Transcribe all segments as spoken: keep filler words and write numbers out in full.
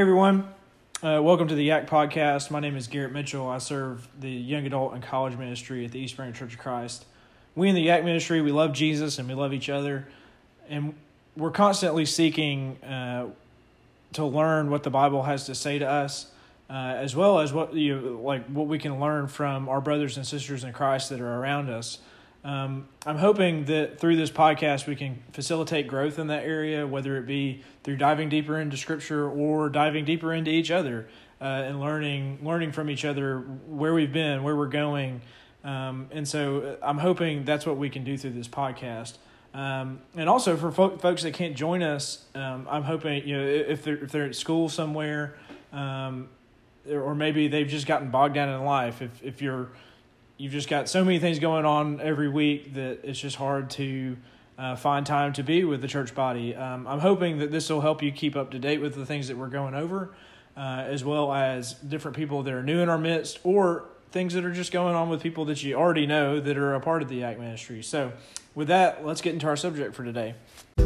everyone. Uh, welcome to the Yak Podcast. My name is Garrett Mitchell. I serve the young adult and college ministry at the East Branch Church of Christ. We in the Yak ministry, we love Jesus and we love each other. And we're constantly seeking uh, to learn what the Bible has to say to us, uh, as well as what you like what we can learn from our brothers and sisters in Christ that are around us. Um, I'm hoping that through this podcast we can facilitate growth in that area, whether it be through diving deeper into Scripture or diving deeper into each other uh, and learning learning from each other where we've been, where we're going. Um, and so I'm hoping that's what we can do through this podcast. Um, and also for fo- folks that can't join us, um, I'm hoping, you know, if they're, if they're at school somewhere, um, or maybe they've just gotten bogged down in life, if if you're You've just got so many things going on every week that it's just hard to uh, find time to be with the church body. Um, I'm hoping that this will help you keep up to date with the things that we're going over, uh, as well as different people that are new in our midst or things that are just going on with people that you already know that are a part of the Yak ministry. So with that, let's get into our subject for today.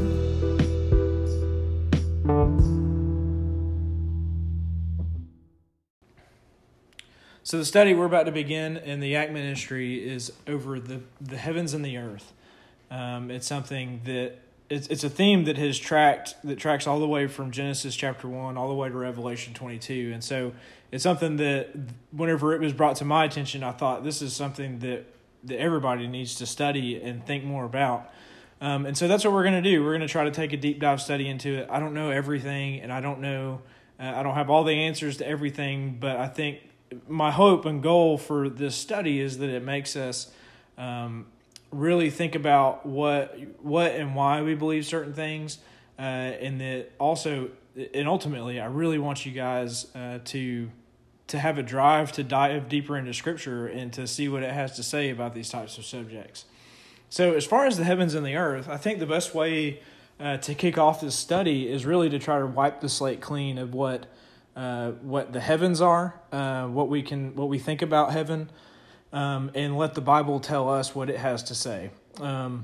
So the study we're about to begin in the Yak ministry is over the, the heavens and the earth. Um, it's something that it's it's a theme that has tracked that tracks all the way from Genesis chapter one all the way to Revelation twenty-two, and so it's something that whenever it was brought to my attention, I thought this is something that that everybody needs to study and think more about. Um, and so that's what we're going to do. We're going to try to take a deep dive study into it. I don't know everything, and I don't know uh, I don't have all the answers to everything, but I think my hope and goal for this study is that it makes us um, really think about what what and why we believe certain things, uh, and that also, and ultimately, I really want you guys uh, to to have a drive to dive deeper into Scripture and to see what it has to say about these types of subjects. So, as far as the heavens and the earth, I think the best way uh, to kick off this study is really to try to wipe the slate clean of what. Uh, what the heavens are, uh, what we can, what we think about heaven, um, and let the Bible tell us what it has to say. Um,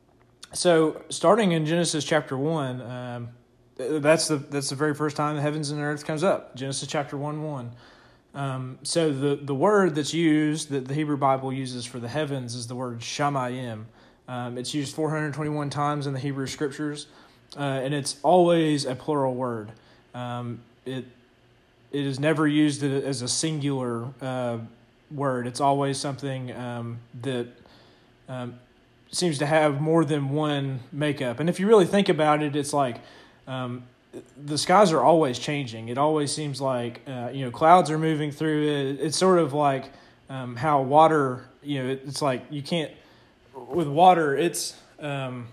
so, starting in Genesis chapter one, um, that's the that's the very first time the heavens and the earth comes up. Genesis chapter one one. Um, so the the word that's used that the Hebrew Bible uses for the heavens is the word shamayim. Um, it's used four hundred twenty-one times in the Hebrew Scriptures, uh, and it's always a plural word. Um, it It is never used as a singular uh, word. It's always something um, that um, seems to have more than one makeup. And if you really think about it, it's like um, the skies are always changing. It always seems like uh, you know clouds are moving through it. It's sort of like um, how water. You know, it's like you can't with water. It's um,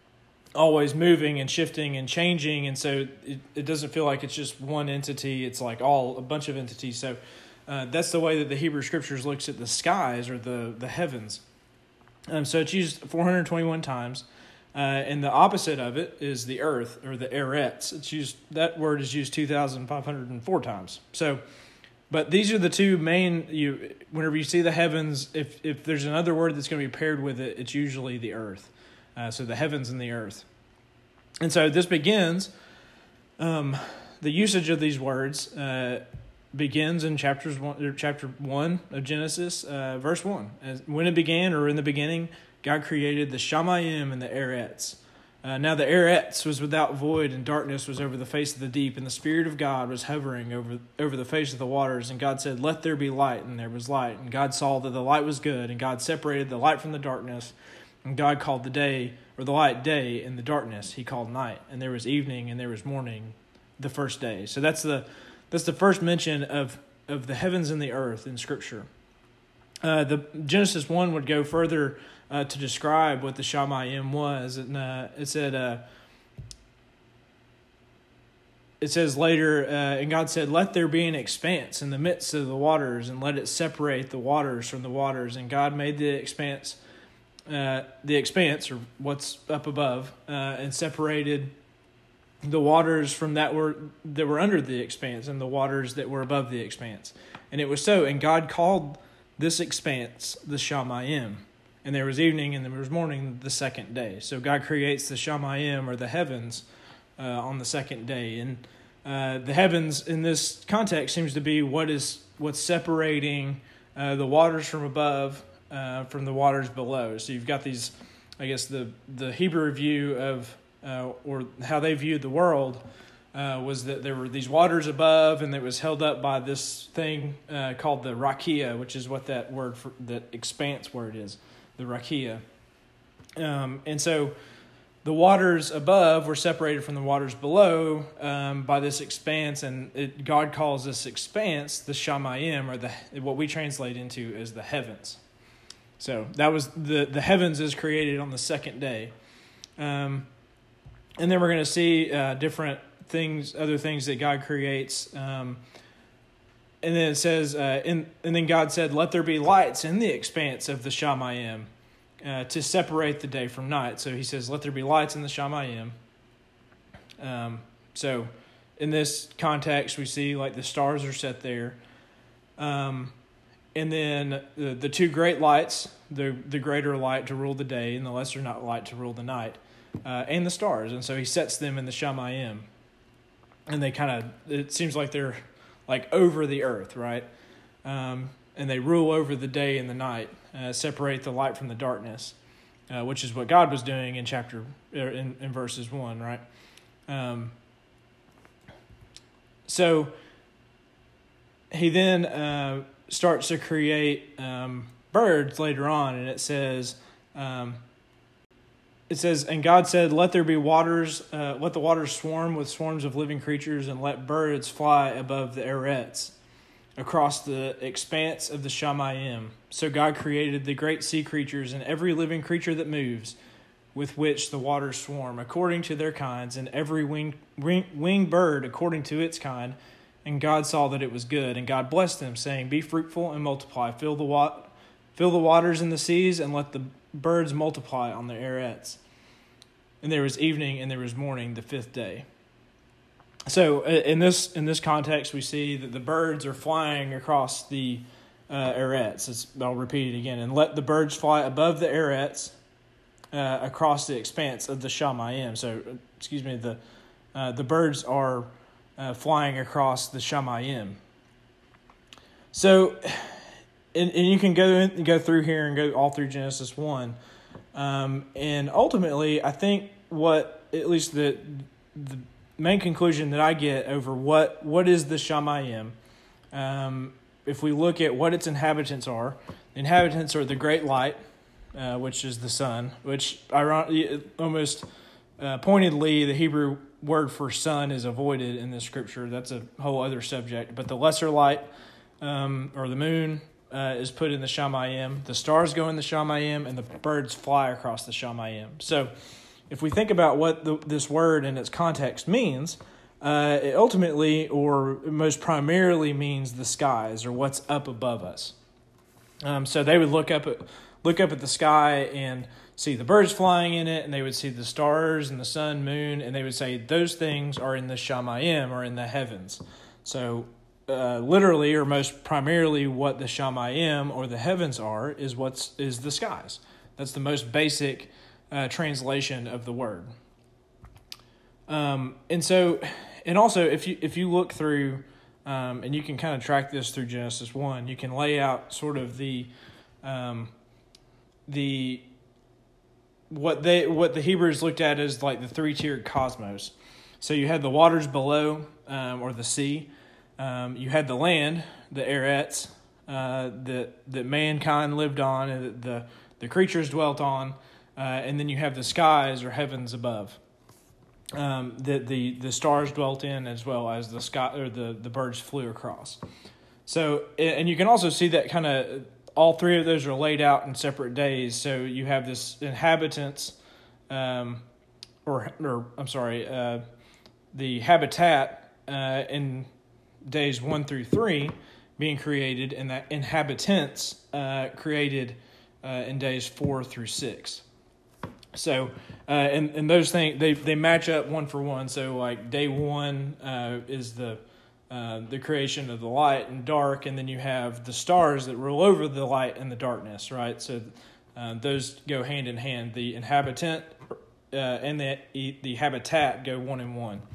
always moving and shifting and changing, and so it, it doesn't feel like it's just one entity. It's like all a bunch of entities. So uh, that's the way that the Hebrew Scriptures looks at the skies or the the heavens. Um, so it's used four hundred twenty-one times, uh, and the opposite of it is the earth or the eretz. It's used that word is used two thousand five hundred four times. So, but these are the two main. You whenever you see the heavens, if if there's another word that's going to be paired with it, it's usually the earth. Uh, so the heavens and the earth. And so this begins, um, the usage of these words uh, begins in chapters one, or chapter one of Genesis, uh, verse one. As, when it began, or in the beginning, God created the Shamayim and the Eretz. Uh, now the Eretz was without void, and darkness was over the face of the deep, and the Spirit of God was hovering over, over the face of the waters. And God said, "Let there be light," and there was light. And God saw that the light was good, and God separated the light from the darkness. And God called the day, or the light, day, and the darkness He called night. And there was evening, and there was morning, the first day. So that's the that's the first mention of of the heavens and the earth in Scripture. Uh, the Genesis one would go further uh, to describe what the Shamayim was, and uh, it said. Uh, It says later, uh, and God said, "Let there be an expanse in the midst of the waters, and let it separate the waters from the waters." And God made the expanse. Uh, the expanse, or what's up above, uh, and separated the waters from that were that were under the expanse and the waters that were above the expanse. And it was so. And God called this expanse the Shamayim. And there was evening and there was morning the second day. So God creates the Shamayim, or the heavens, uh, on the second day. And uh, the heavens in this context seems to be what is what's separating uh, the waters from above uh, from the waters below. So you've got these, I guess the the Hebrew view of uh, or how they viewed the world uh, was that there were these waters above, and it was held up by this thing uh, called the rakia, which is what that word for that expanse word is, the rakia. Um, and so the waters above were separated from the waters below um, by this expanse, and it, God calls this expanse the Shamayim, or the what we translate into as the heavens. So that was the the heavens is created on the second day, um, and then we're going to see uh, different things, other things that God creates, um, and then it says, uh, in, and then God said, "Let there be lights in the expanse of the Shamayim." Uh, to separate the day from night. So he says, let there be lights in the Shamayim. Um, so in this context, we see like the stars are set there. Um, and then the, the two great lights, the, the greater light to rule the day and the lesser not light to rule the night, uh, and the stars. And so he sets them in the Shamayim. And they kind of, it seems like they're like over the earth, right? Um, and they rule over the day and the night. Uh, separate the light from the darkness, uh, which is what God was doing in chapter in, in verses one, right? Um, so he then uh, starts to create um, birds later on, and it says, um, it says, and God said, "Let there be waters, uh, let the waters swarm with swarms of living creatures, and let birds fly above the arets across the expanse of the Shamayim." So God created the great sea creatures and every living creature that moves, with which the waters swarm, according to their kinds, and every winged wing, winged bird according to its kind. And God saw that it was good. And God blessed them, saying, "Be fruitful and multiply, fill the wa- fill the waters in the seas, and let the birds multiply on the arets." And there was evening and there was morning, the fifth day. So in this in this context, we see that the birds are flying across the uh, arets. It's, I'll repeat it again. And let the birds fly above the arets uh, across the expanse of the Shamayim. So, excuse me, the uh, the birds are uh, flying across the Shamayim. So, and, and you can go in, go through here and go all through Genesis one. Um, and ultimately, I think what, at least the the main conclusion that I get over what, what is the Shamayim, um, if we look at what its inhabitants are, the inhabitants are the great light, uh, which is the sun, which ironically, almost uh, pointedly, the Hebrew word for sun is avoided in this scripture. That's a whole other subject. But the lesser light, um, or the moon, uh, is put in the Shamayim. The stars go in the Shamayim, and the birds fly across the Shamayim. So if we think about what the, this word in its context means, uh, it ultimately, or most primarily, means the skies, or what's up above us. Um, so they would look up at look up at the sky and see the birds flying in it, and they would see the stars and the sun, moon, and they would say those things are in the Shamayim, or in the heavens. So uh, literally, or most primarily, what the Shamayim, or the heavens, are is what's is the skies. That's the most basic Uh, translation of the word. Um, and so, and also, if you if you look through, um, and you can kind of track this through Genesis one, you can lay out sort of the, um, the what they what the Hebrews looked at as like the three tiered cosmos. So you had the waters below, um, or the sea. Um, you had the land, the arets, uh, that that mankind lived on, and the the creatures dwelt on. Uh, and then you have the skies, or heavens above, um, that the, the stars dwelt in, as well as the sky, or the, the birds flew across. So, and you can also see that kind of all three of those are laid out in separate days. So you have this inhabitants, um, or or I'm sorry, uh, the habitat uh, in days one through three being created, and that inhabitants uh, created uh, in days four through six. So, uh, and, and those things, they, they match up one for one. So, like, day one uh, is the uh, the creation of the light and dark, and then you have the stars that rule over the light and the darkness, right? So, uh, those go hand in hand. The inhabitant uh, and the the habitat go one in one.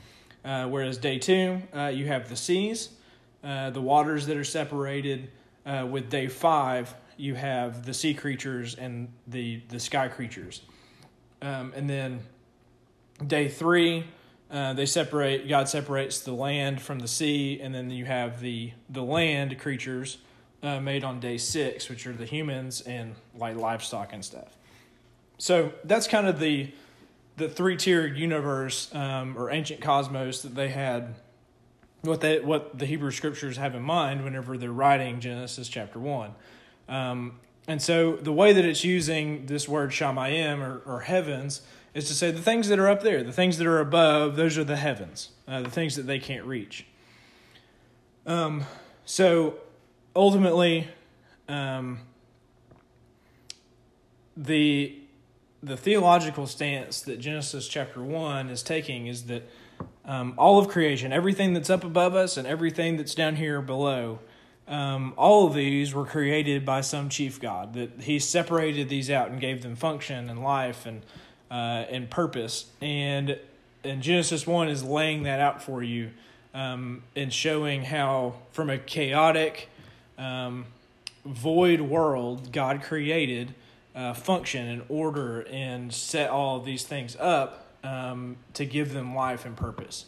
Uh, whereas day two, uh, you have the seas, uh, the waters that are separated. Uh, with day five, you have the sea creatures and the, the sky creatures. Um, and then day three, uh, they separate. God separates the land from the sea, and then you have the the land creatures uh, made on day six, which are the humans and like livestock and stuff. So that's kind of the the three tiered universe um, or ancient cosmos that they had. What they what the Hebrew scriptures have in mind whenever they're writing Genesis chapter one. Um, and so the way that it's using this word shamayim or, or heavens is to say the things that are up there, the things that are above, those are the heavens, uh, the things that they can't reach. Um, so ultimately, um, the the theological stance that Genesis chapter one is taking is that Um, all of creation, everything that's up above us and everything that's down here below, um, all of these were created by some chief God. That He separated these out and gave them function and life and uh, and purpose. And and Genesis one is laying that out for you um, and showing how from a chaotic, um, void world God created uh, function and order and set all of these things up. Um, to give them life and purpose.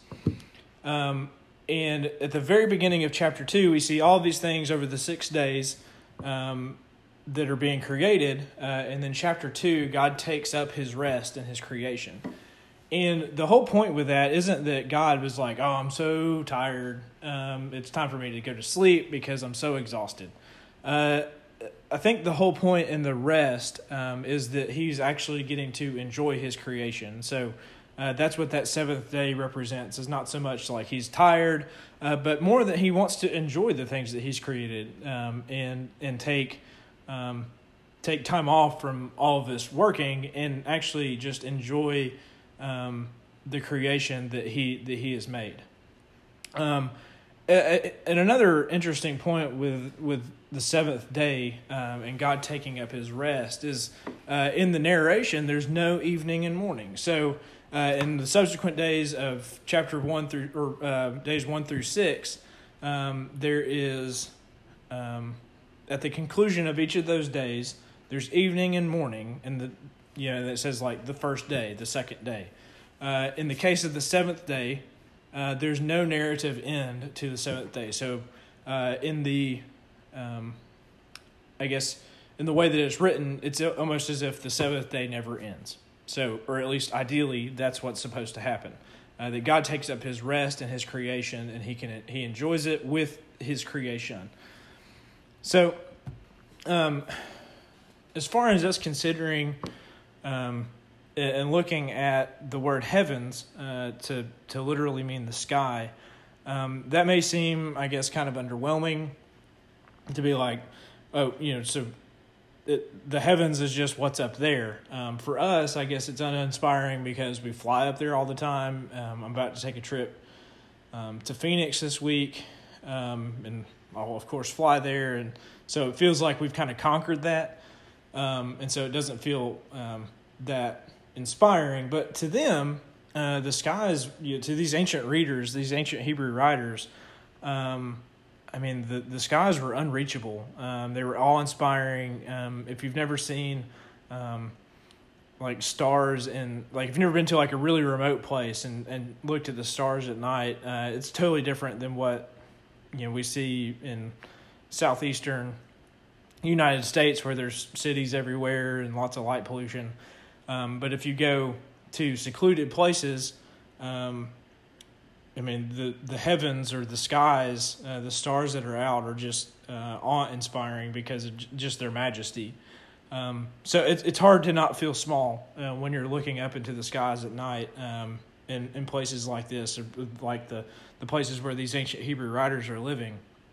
Um, and at the very beginning of chapter two, we see all these things over the six days um, that are being created. Uh, and then chapter two, God takes up His rest in His creation. And the whole point with that isn't that God was like, oh, I'm so tired. Um, it's time for me to go to sleep because I'm so exhausted. Uh, I think the whole point in the rest um, is that He's actually getting to enjoy His creation. So uh, that's what that seventh day represents. Is not so much like He's tired, uh, but more that He wants to enjoy the things that He's created um, and and take um, take time off from all of this working and actually just enjoy um, the creation that He that He has made. Um, and another interesting point with with the seventh day um, and God taking up His rest is uh, in the narration, there's no evening and morning. So uh, in the subsequent days of chapter one through, or uh, days one through six, um, there is, um, at the conclusion of each of those days, there's evening and morning. And the, you know, that says like the first day, the second day. Uh, in the case of the seventh day, uh, there's no narrative end to the seventh day. So uh, in the Um, I guess in the way that it's written, it's almost as if the seventh day never ends. So, or at least ideally, that's what's supposed to happen. Uh, that God takes up His rest in His creation, and He can He enjoys it with His creation. So, um, as far as us considering um, and looking at the word heavens uh, to to literally mean the sky, um, that may seem, I guess, kind of underwhelming. To be like, oh, you know, so it, the heavens is just what's up there. Um, for us, I guess it's uninspiring because we fly up there all the time. Um, I'm about to take a trip um, to Phoenix this week, um, and I'll, of course, fly there. And so it feels like we've kind of conquered that. Um, and so it doesn't feel um, that inspiring. But to them, uh, the skies, you know, to these ancient readers, these ancient Hebrew writers, um, I mean, the, the skies were unreachable. Um, they were awe-inspiring. Um, if you've never seen, um, like, stars in, like, if you've never been to, like, a really remote place and, and looked at the stars at night, uh, it's totally different than what, you know, we see in southeastern United States where there's cities everywhere and lots of light pollution. Um, but if you go to secluded places, um, I mean, the, the heavens or the skies, uh, the stars that are out are just uh, awe-inspiring because of j- just their majesty. Um, so it's it's hard to not feel small uh, when you're looking up into the skies at night um, in, in places like this, or like the, the places where these ancient Hebrew writers are living.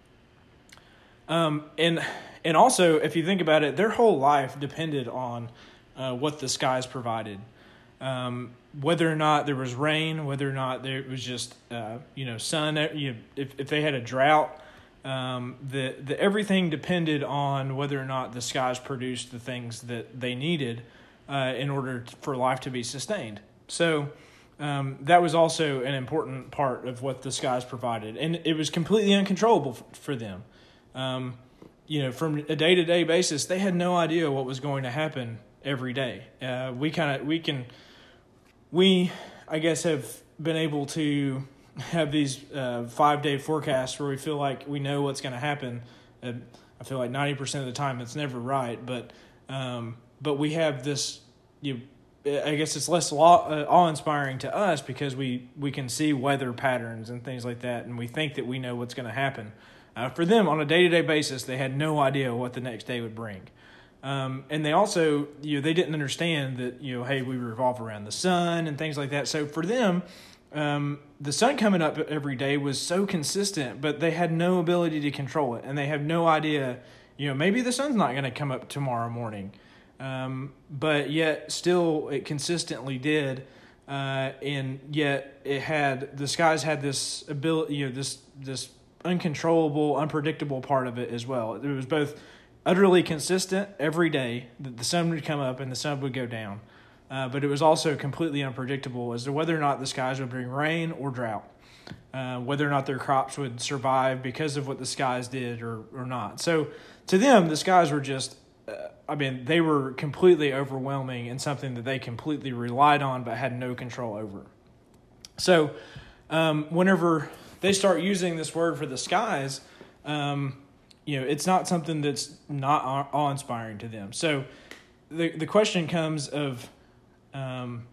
Um, and and also, if you think about it, their whole life depended on uh, what the skies provided. Um, whether or not there was rain, whether or not there was just, uh, you know, sun, you, if, if they had a drought, um, the, the, everything depended on whether or not the skies produced the things that they needed uh, in order to, for life to be sustained. So um, that was also an important part of what the skies provided. And it was completely uncontrollable f- for them. Um, you know, from a day-to-day basis, they had no idea what was going to happen every day. Uh, we kind of, we can, we, I guess, have been able to have these uh, five-day forecasts where we feel like we know what's going to happen. Uh, I feel like ninety percent of the time it's never right, but um, but we have this, you I guess it's less law, uh, awe-inspiring to us because we, we can see weather patterns and things like that, and we think that we know what's going to happen. Uh, for them, on a day-to-day basis, they had no idea what the next day would bring. Um, and they also, you know, they didn't understand that, you know, hey, we revolve around the sun and things like that. So for them, um, the sun coming up every day was so consistent, but they had no ability to control it. And they have no idea, you know, maybe the sun's not going to come up tomorrow morning. Um, but yet still it consistently did. Uh, and yet it had, the skies had this ability, you know, this, this uncontrollable, unpredictable part of it as well. It was both utterly consistent every day that the sun would come up and the sun would go down. Uh, but it was also completely unpredictable as to whether or not the skies would bring rain or drought, uh, whether or not their crops would survive because of what the skies did or, or not. So to them, the skies were just, uh, I mean, they were completely overwhelming and something that they completely relied on but had no control over. So um, whenever they start using this word for the skies, um, you know, it's not something that's not awe-inspiring to them. So the the question comes of, um,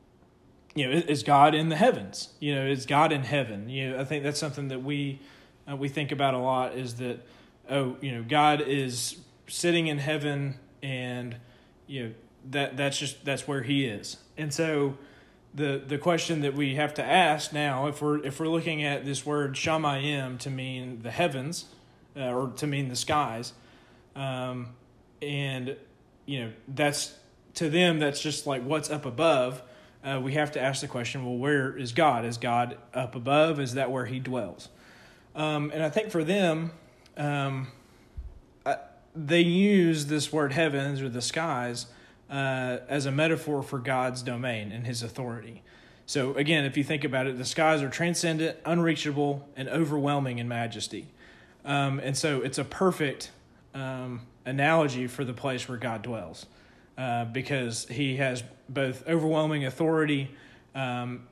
you know, is God in the heavens? You know, is God in heaven? You know, I think that's something that we uh, we think about a lot is that, oh, you know, God is sitting in heaven and, you know, that that's just, that's where he is. And so the the question that we have to ask now, if we're, if we're looking at this word shamayim to mean the heavens, Uh, or to mean the skies, um, and you know that's to them that's just like what's up above. Uh, we have to ask the question: well, where is God? Is God up above? Is that where he dwells? Um, and I think for them, um, I, they use this word heavens or the skies uh, as a metaphor for God's domain and his authority. So again, if you think about it, the skies are transcendent, unreachable, and overwhelming in majesty. Um, and so it's a perfect um, analogy for the place where God dwells uh, because he has both overwhelming authority um,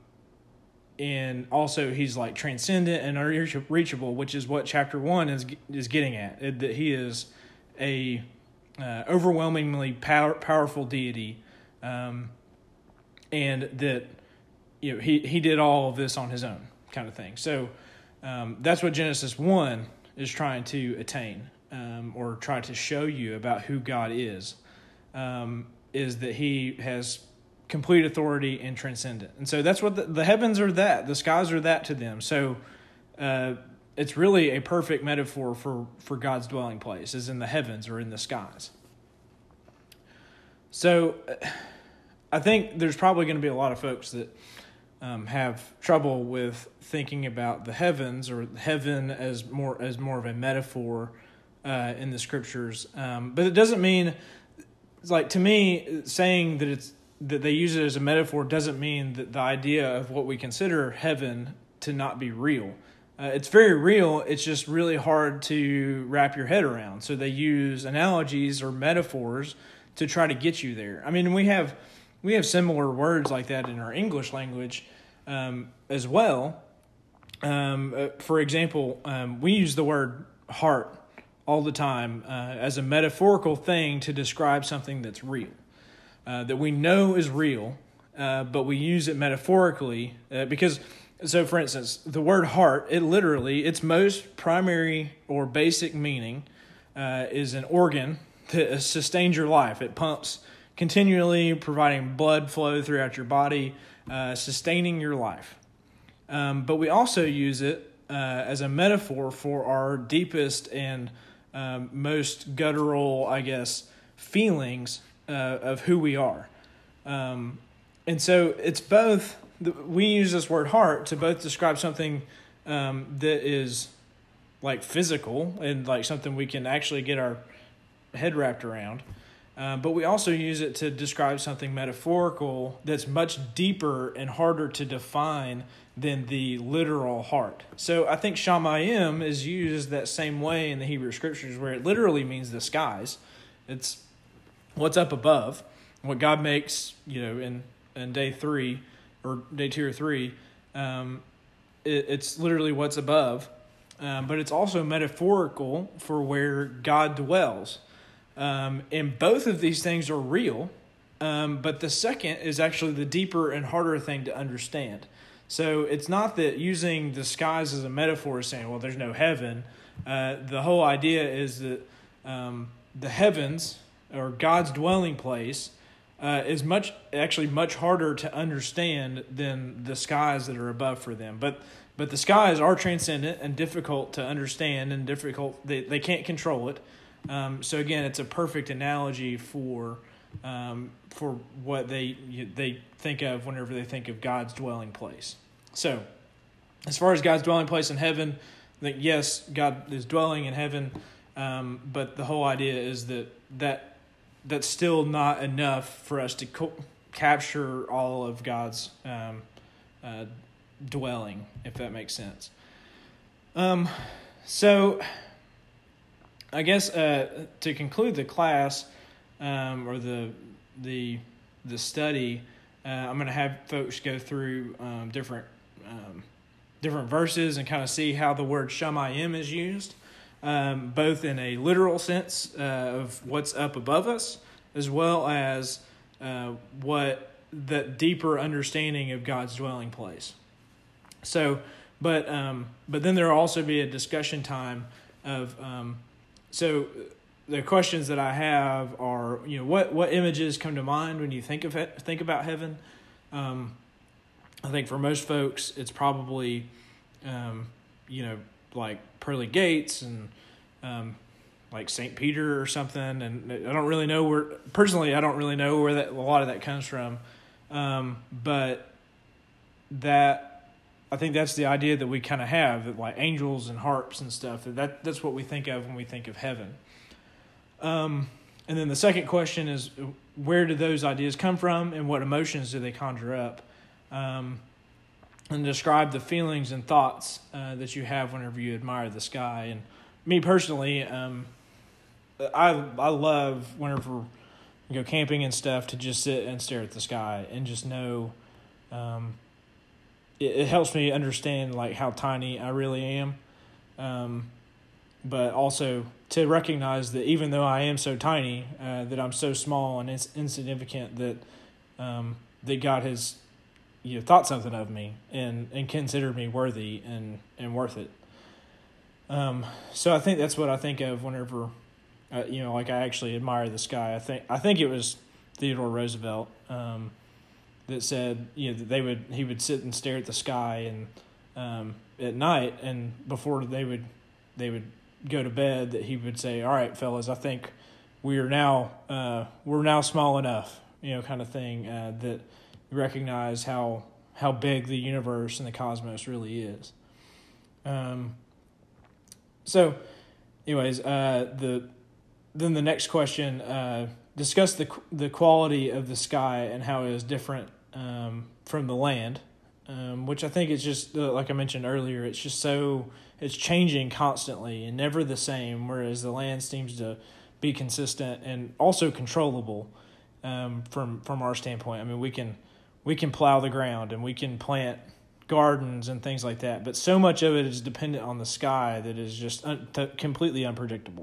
and also he's like transcendent and unreachable, which is what chapter one is is getting at, it, that he is a uh, overwhelmingly power, powerful deity um, and that you know he, he did all of this on his own kind of thing. So um, that's what Genesis one is trying to attain um, or try to show you about who God is, um, is that he has complete authority and transcendent. And so that's what the, the heavens are that. The skies are that to them. So uh, it's really a perfect metaphor for, for God's dwelling place is in the heavens or in the skies. So I think there's probably going to be a lot of folks that Um, have trouble with thinking about the heavens or heaven as more as more of a metaphor uh, in the scriptures, um, but it doesn't mean, like to me, saying that it's that they use it as a metaphor doesn't mean that the idea of what we consider heaven to not be real. Uh, it's very real. It's just really hard to wrap your head around. So they use analogies or metaphors to try to get you there. I mean, we have. We have similar words like that in our English language um, as well. Um, uh, for example, um, we use the word heart all the time uh, as a metaphorical thing to describe something that's real, uh, that we know is real, uh, but we use it metaphorically uh, because, so for instance, the word heart, it literally, its most primary or basic meaning uh, is an organ that sustains your life. It pumps continually, providing blood flow throughout your body, uh, sustaining your life. Um, but we also use it uh, as a metaphor for our deepest and um, most guttural, I guess, feelings uh, of who we are. Um, and so it's both, we use this word heart to both describe something um, that is like physical and like something we can actually get our head wrapped around. Uh, but we also use it to describe something metaphorical that's much deeper and harder to define than the literal heart. So I think Shamayim is used that same way in the Hebrew Scriptures, where it literally means the skies. It's what's up above, what God makes, you know, in, in day three or day two or three. Um, it, it's literally what's above, um, but it's also metaphorical for where God dwells. Um, and both of these things are real, um, but the second is actually the deeper and harder thing to understand. So it's not that using the skies as a metaphor is saying, well, there's no heaven. Uh, the whole idea is that um, the heavens, or God's dwelling place, uh, is much actually much harder to understand than the skies that are above for them. But but the skies are transcendent and difficult to understand, and difficult. They they can't control it. Um, so again, it's a perfect analogy for um, for what they they think of whenever they think of God's dwelling place. So, as far as God's dwelling place in heaven, I think yes, God is dwelling in heaven, um, but the whole idea is that that that's still not enough for us to co- capture all of God's um, uh, dwelling, if that makes sense. Um, so. I guess uh, to conclude the class um, or the the the study, uh, I'm going to have folks go through um, different um, different verses and kind of see how the word Shamayim is used, um, both in a literal sense uh, of what's up above us, as well as uh, what the deeper understanding of God's dwelling place. So, but um, but then there will also be a discussion time of. Um, So the questions that I have are, you know, what, what images come to mind when you think of it, think about heaven? Um, I think for most folks, it's probably, um, you know, like pearly gates and um, like Saint Peter or something. And I don't really know where, personally, I don't really know where that a lot of that comes from. Um, but that. I think that's the idea that we kind of have, that like angels and harps and stuff. That that's what we think of when we think of heaven. Um, and then the second question is, where do those ideas come from, and what emotions do they conjure up? Um, and describe the feelings and thoughts uh, that you have whenever you admire the sky. And me personally, um, I I love whenever we go camping and stuff to just sit and stare at the sky and just know. Um, It helps me understand like how tiny I really am, um, but also to recognize that even though I am so tiny, uh, that I'm so small and it's insignificant, that um, that God has, you know, thought something of me and, and considered me worthy and, and worth it. Um, so I think that's what I think of whenever, uh, you know, like I actually admire the sky. I think I think it was Theodore Roosevelt. Um, that said, you know, that they would he would sit and stare at the sky and um, at night, and before they would they would go to bed, that he would say, "All right, fellas, I think we are now uh, we're now small enough," you know, kind of thing, uh, that you recognize how how big the universe and the cosmos really is. Um. So, anyways, uh, the then the next question uh, discuss the the quality of the sky and how it is different Um, from the land, um, which I think is just, uh, like I mentioned earlier, it's just so, it's changing constantly and never the same, whereas the land seems to be consistent and also controllable um, from from our standpoint. I mean, we can we can plow the ground and we can plant gardens and things like that, but so much of it is dependent on the sky that is just un- t- completely unpredictable.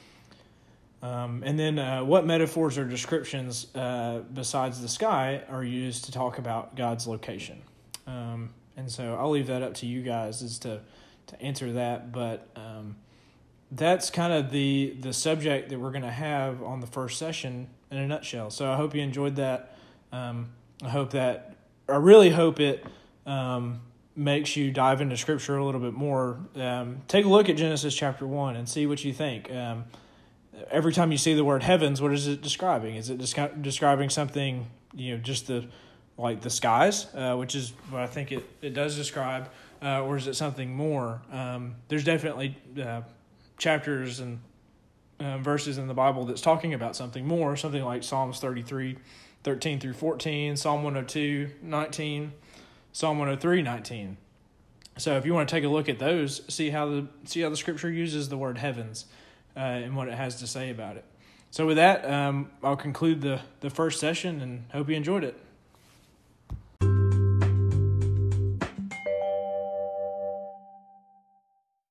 Um, and then uh, what metaphors or descriptions uh, besides the sky are used to talk about God's location? Um, and so I'll leave that up to you guys as to, to answer that. But um, that's kind of the, the subject that we're going to have on the first session in a nutshell. So I hope you enjoyed that. Um, I hope that, I really hope it um, makes you dive into Scripture a little bit more. Um, take a look at Genesis chapter one and see what you think. Um, Every time you see the word heavens, what is it describing? Is it descri- describing something, you know, just the, like the skies, uh, which is what I think it, it does describe, uh, or is it something more? Um, there's definitely uh, chapters and um, verses in the Bible that's talking about something more, something like Psalms thirty-three, thirteen through fourteen, Psalm one oh two, nineteen, Psalm one oh three, nineteen. So if you want to take a look at those, see how the see how the Scripture uses the word heavens uh, and what it has to say about it. So with that, um, I'll conclude the, the first session and hope you enjoyed it.